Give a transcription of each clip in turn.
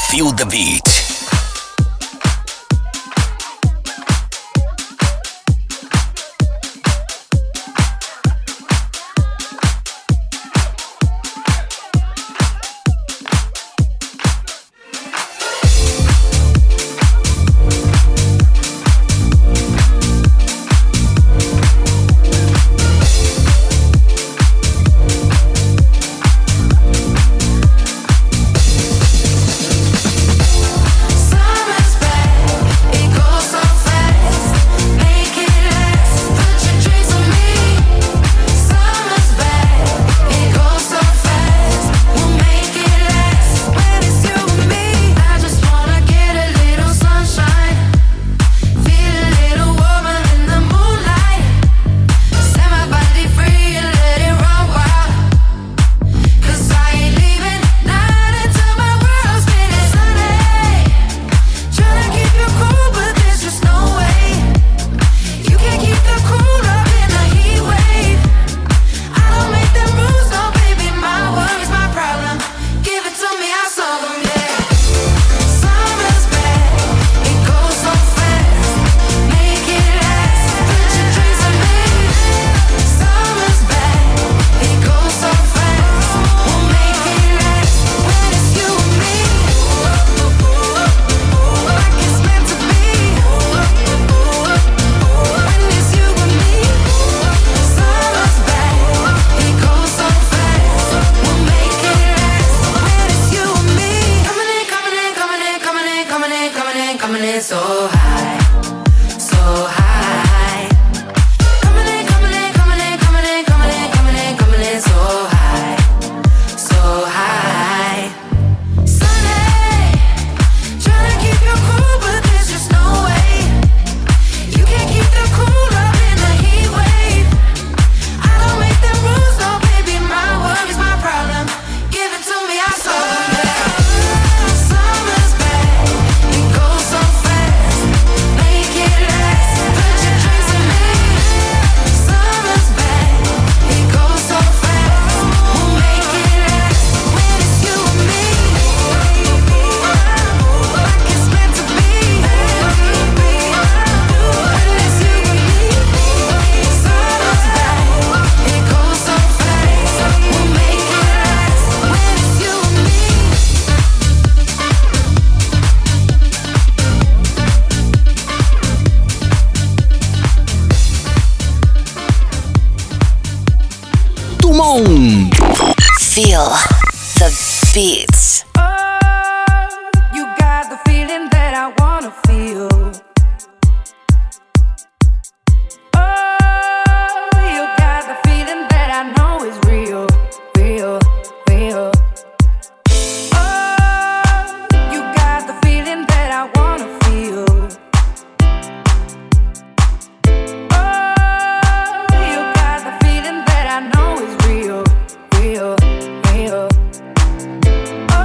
Feel the beat. Feel the beats. You got the feeling that I wanna feel. You got the feeling that I know is real, real, real. You got the feeling that I wanna feel. You got the feeling that I know is real, real, real.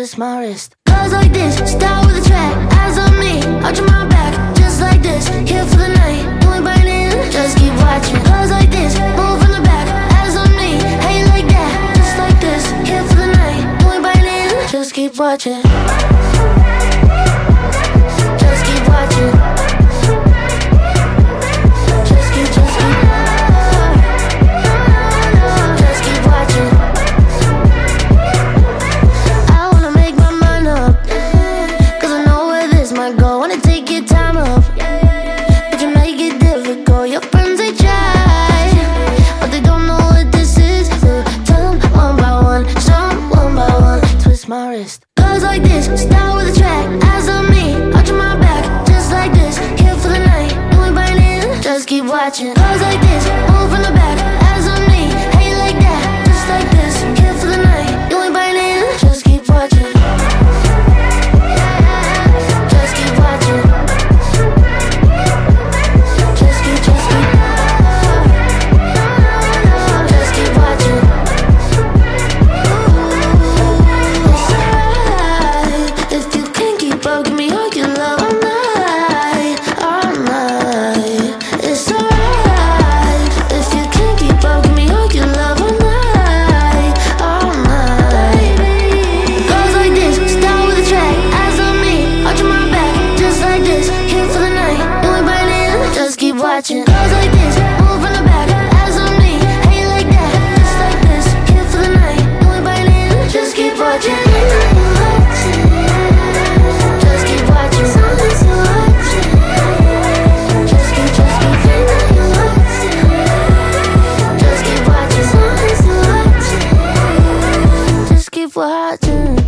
twist my wrist. Goes like this, start with a track, eyes on me, arch my back, just like this, here for the night, you ain't biting, just keep watching. Goes like this, move from the back, eyes on me, how you like that, just like this, here for the night, you ain't biting, just keep watching. Just keep watching. Just keep watching. I wanna make my mind up, 'cause I know where this might go. Wanna take your time up, but you make it difficult. Your friends, they try, but they don't know what this is. So tell them one by one, show them one by one. Twist my wrist. Goes like this, start with a track, eyes on me, arch my back, just like this, here for the night, you ain't biting, just keep watching. Goes like this, move from the back, eyes on me, how you like that, just like this, here for the night, you ain't biting, just keep watching. Just keep watching. Just keep watching. If you can't keep up, give me all your love all night, all night. It's alright. If you can't keep up, give me all your love all night, all night. Goes like this, start with a track, eyes on me, arch my back, just like this, here for the night, you ain't biting, just keep watching. Goes like this, move from the back, eyes on me, how you like that, just like this, here for the night, you ain't biting, just keep watching. Just keep watching. Just keep watching. Just keep watching.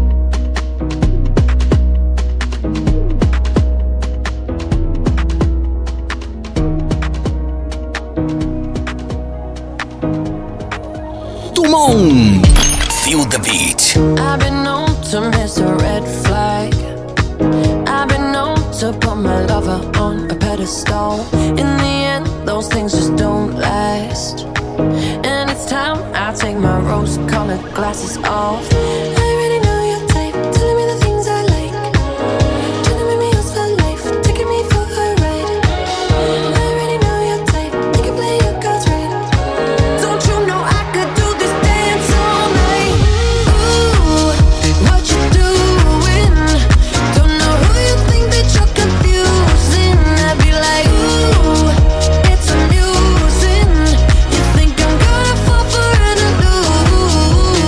Tout le monde! Feel the beat. I've been known to miss a red flag. I've been known to put my lover on a pedestal. In the end, those things just don't last. And it's time I take my rose-colored glasses off. I already know your type, telling me the things I like, trying to make me yours for life, taking me for a ride. I already know your type, you can play your cards right. Don't you know I could do this dance all night? Ooh, what you doing? Don't know who you think that you're confusing. I'd be like, ooh, it's amusing. You think I'm gonna fall for an illusion?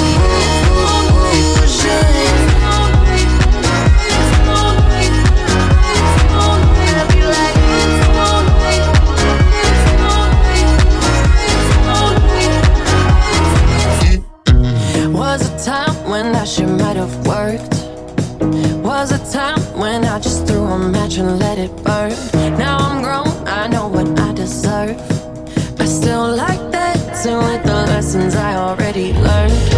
I'd be like, was a time when that shit might have worked. Was a time when I just threw a match and let it burn. Now I'm grown, I know what I deserve. I still like dancing with the lessons I already learned.